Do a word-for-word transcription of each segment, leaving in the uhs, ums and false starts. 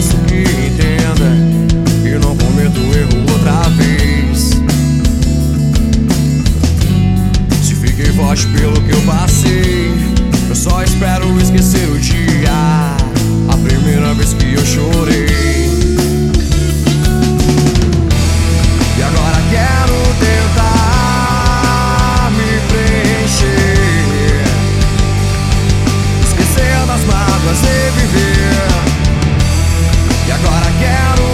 peço que entenda e não cometa o erro outra vez. Se fiquei forte pelo que eu passei, eu só espero esquecer o dia, a primeira vez que eu chorei. E agora quero tentar me preencher, esquecer das mágoas e viver. E agora quero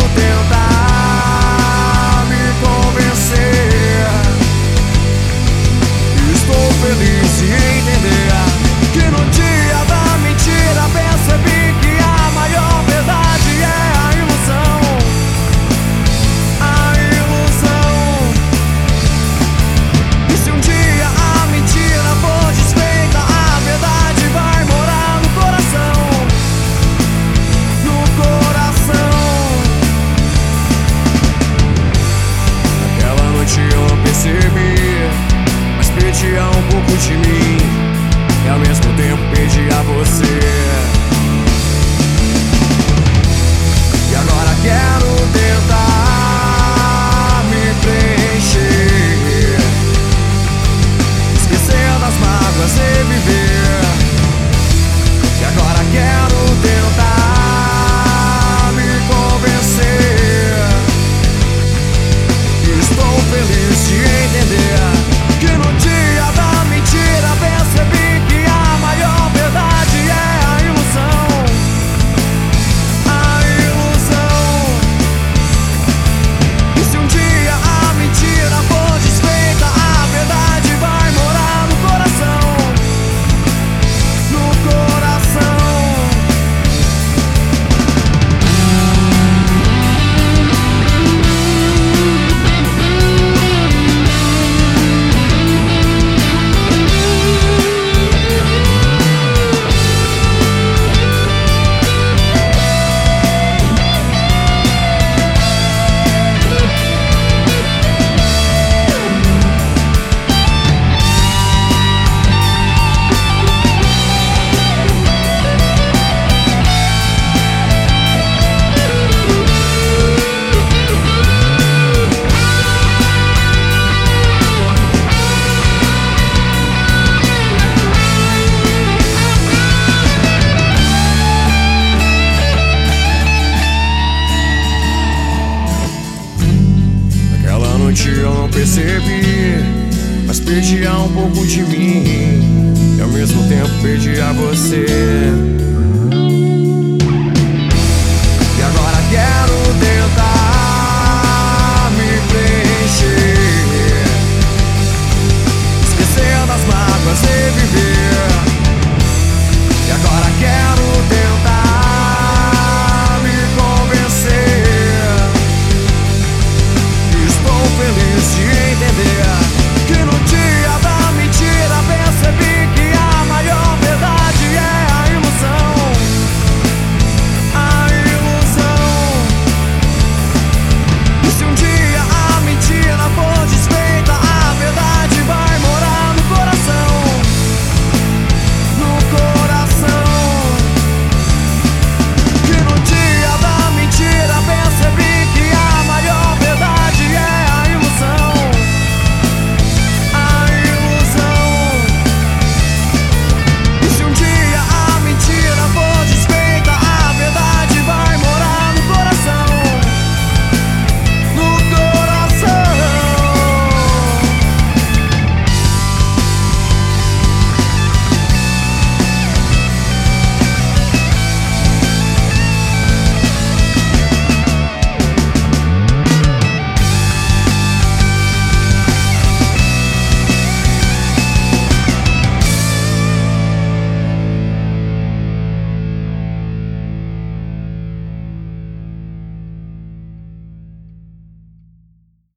tentar me convencer, e estou feliz de entender que no dia da mentira percebi que a maior verdade é a ilusão. A ilusão. E se um dia a mentira for desfeita, a verdade vai morar no coração. No coração. Naquela noite eu não percebi, mas pedia um pouco de mim e ao mesmo tempo pedi a você. E agora quero tentar me preencher, esquecer das mágoas e viver. E agora quero tentar me convencer, e estou feliz de entender que no dia da mentira percebi que a maior verdade é a ilusão. A ilusão. E se um dia a mentira for desfeita, a verdade vai morar no coração. No coração. Eu não percebi, mas pedia um pouco de mim e ao mesmo tempo pedi a você.